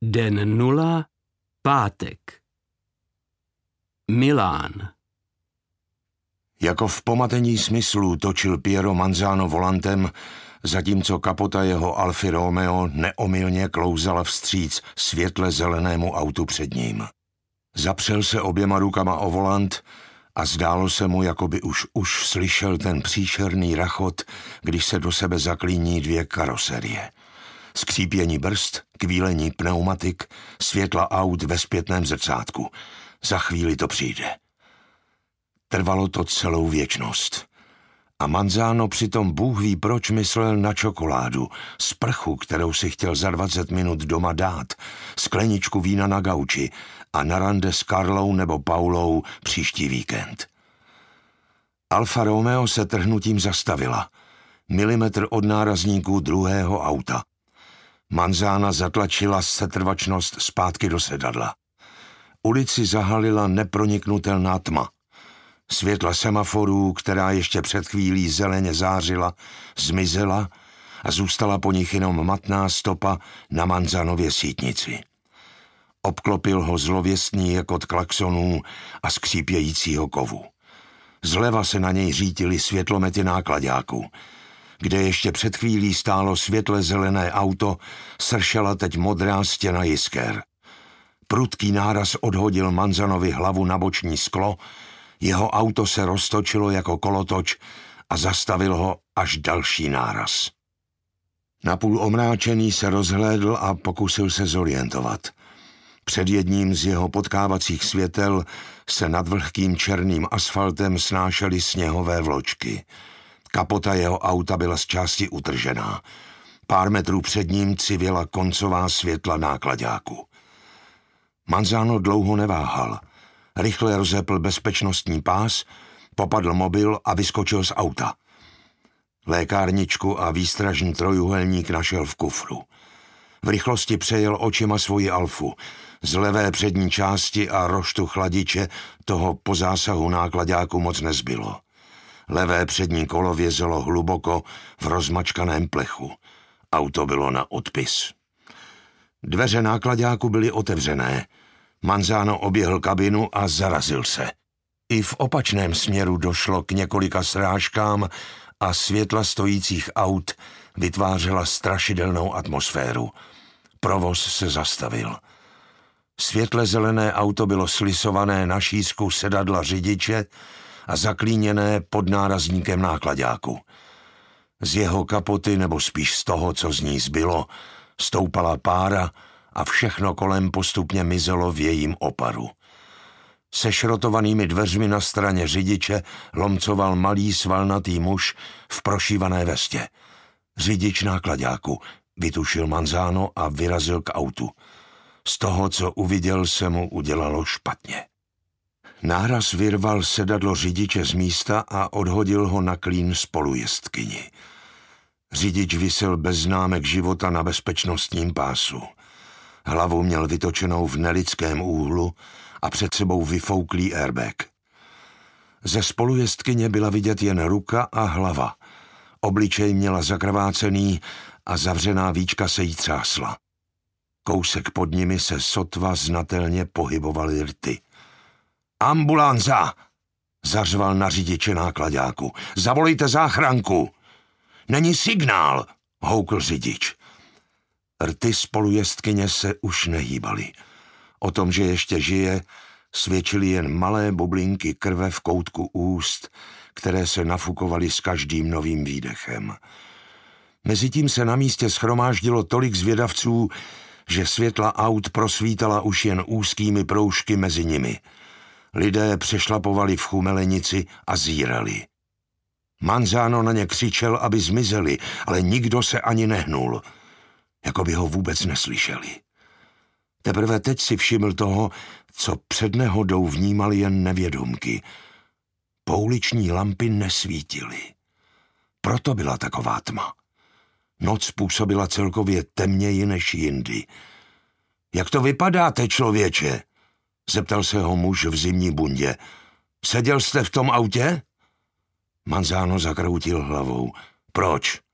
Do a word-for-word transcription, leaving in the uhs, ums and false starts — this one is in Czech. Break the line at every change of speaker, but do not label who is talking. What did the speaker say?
Den nula, pátek. Milán.
Jako v pomatení smyslů točil Piero Manzano volantem, zatímco kapota jeho Alfy Romeo neomylně klouzala vstříc světle zelenému autu před ním. Zapřel se oběma rukama o volant a zdálo se mu, jako by už už slyšel ten příšerný rachot, když se do sebe zaklíní dvě karoserie. Skřípění brzd, kvílení pneumatik, světla aut ve zpětném zrcátku. Za chvíli to přijde. Trvalo to celou věčnost. A Manzano přitom Bůh ví proč myslel na čokoládu, sprchu, kterou si chtěl za dvacet minut doma dát, skleničku vína na gauči a na rande s Karlou nebo Paulou příští víkend. Alfa Romeo se trhnutím zastavila. Milimetr od nárazníků druhého auta. Manzana zatlačila setrvačnost zpátky do sedadla. Ulici zahalila neproniknutelná tma. Světla semaforů, která ještě před chvílí zeleně zářila, zmizela a zůstala po nich jenom matná stopa na Manzanově sítnici. Obklopil ho zlověstný jekot klaxonů a skřípějícího kovu. Zleva se na něj řítily světlomety náklaďáků. Kde ještě před chvílí stálo světle zelené auto, sršela teď modrá stěna jisker. Prudký náraz odhodil Manzanovi hlavu na boční sklo, jeho auto se roztočilo jako kolotoč a zastavil ho až další náraz. Napůl omráčený se rozhlédl a pokusil se zorientovat. Před jedním z jeho potkávacích světel se nad vlhkým černým asfaltem snášely sněhové vločky. Kapota jeho auta byla z části utržená. Pár metrů před ním civěla koncová světla náklaďáku. Manzano dlouho neváhal. Rychle rozepl bezpečnostní pás, popadl mobil a vyskočil z auta. Lékárničku a výstražný trojúhelník našel v kufru. V rychlosti přejel očima svoji Alfu. Z levé přední části a roštu chladiče toho po zásahu náklaďáku moc nezbylo. Levé přední kolo vězelo hluboko v rozmačkaném plechu. Auto bylo na odpis. Dveře náklaďáku byly otevřené. Manzano oběhl kabinu a zarazil se. I v opačném směru došlo k několika srážkám a světla stojících aut vytvářela strašidelnou atmosféru. Provoz se zastavil. Světle zelené auto bylo slisované na šířku sedadla řidiče a zaklíněné pod nárazníkem náklaďáku. Z jeho kapoty, nebo spíš z toho, co z ní zbylo, stoupala pára a všechno kolem postupně mizelo v jejím oparu. Se šrotovanými dveřmi na straně řidiče lomcoval malý svalnatý muž v prošívané vestě. Řidič náklaďáku, vytušil Manzano a vyrazil k autu. Z toho, co uviděl, se mu udělalo špatně. Náraz vyrval sedadlo řidiče z místa a odhodil ho na klín spolujezdkyni. Řidič visel bez známek života na bezpečnostním pásu. Hlavu měl vytočenou v nelidském úhlu a před sebou vyfouklý airbag. Ze spolujezdkyně byla vidět jen ruka a hlava. Obličej měla zakrvácený a zavřená víčka se jí třásla. Kousek pod nimi se sotva znatelně pohybovaly rty. Ambulanza! Zařval na řidiče náklaďáku. Zavolejte záchranku! Není signál! Houkl řidič. Rty spolujezdkyně se už nehýbaly. O tom, že ještě žije, svědčily jen malé bublinky krve v koutku úst, které se nafukovaly s každým novým výdechem. Mezitím se na místě shromáždilo tolik zvědavců, že světla aut prosvítala už jen úzkými proužky mezi nimi. Lidé přešlapovali v chumelenici a zírali. Manzano na ně křičel, aby zmizeli, ale nikdo se ani nehnul. Jako by ho vůbec neslyšeli. Teprve teď si všiml toho, co před nehodou vnímali jen nevědomky. Pouliční lampy nesvítily. Proto byla taková tma. Noc působila celkově temněji než jindy. Jak to vypadáte, člověče? Zeptal se ho muž v zimní bundě. Seděl jste v tom autě? Manzano zakroutil hlavou. Proč?